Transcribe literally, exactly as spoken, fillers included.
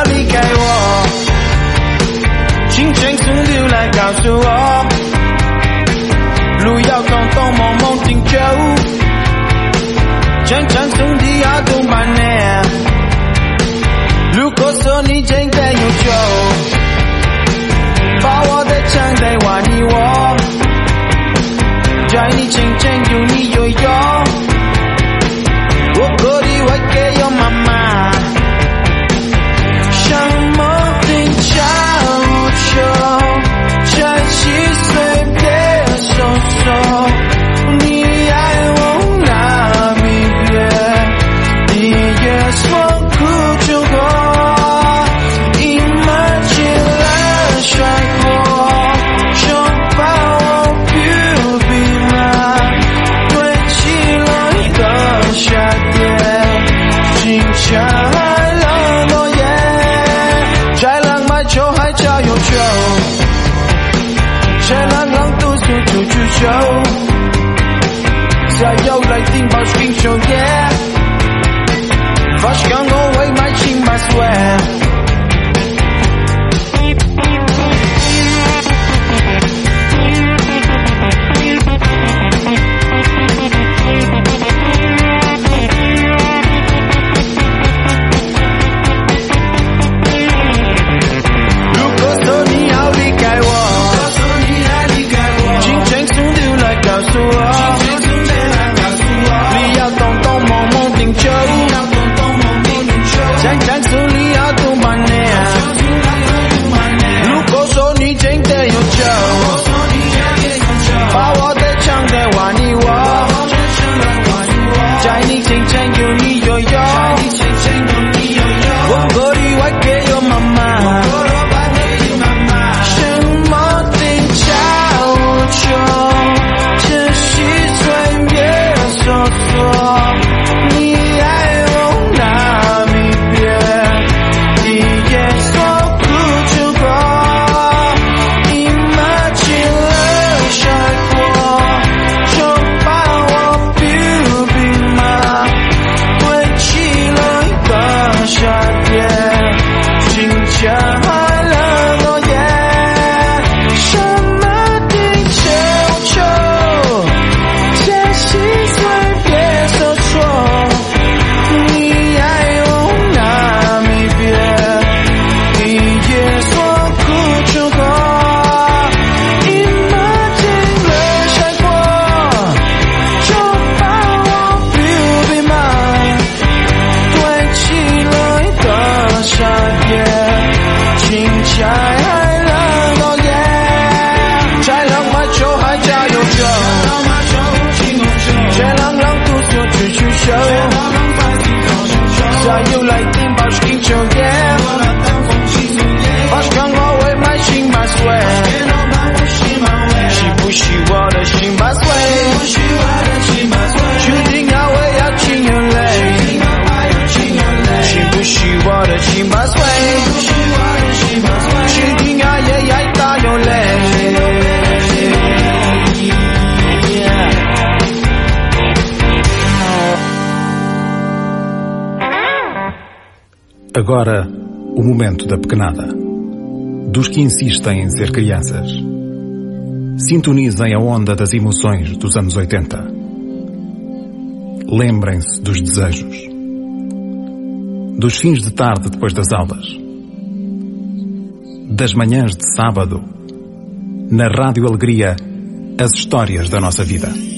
要离开我，轻轻松流来告诉我，路要通通梦梦挺久，轻轻松地要动半年。如果说你真的有救，把我的枪带还你我，在你轻轻有你有有，我可以会给有妈妈。什么定价无求，在七岁别收手，你爱我哪里别，你也说苦就过，隐瞒起了甩过，就把我biểu bì mà堆起了一个夏天，心下来了诺言，再浪漫就还叫有酒，再浪浪都是出去秀，再有来定保星球耶，发现我会买清白 swear。 Agora, o momento da pequenada. Dos que insistem em ser crianças. Sintonizem a onda das emoções dos anos oitenta. Lembrem-se dos desejos. Dos fins de tarde depois das aulas. Das manhãs de sábado. Na Rádio Alegria, as histórias da nossa vida.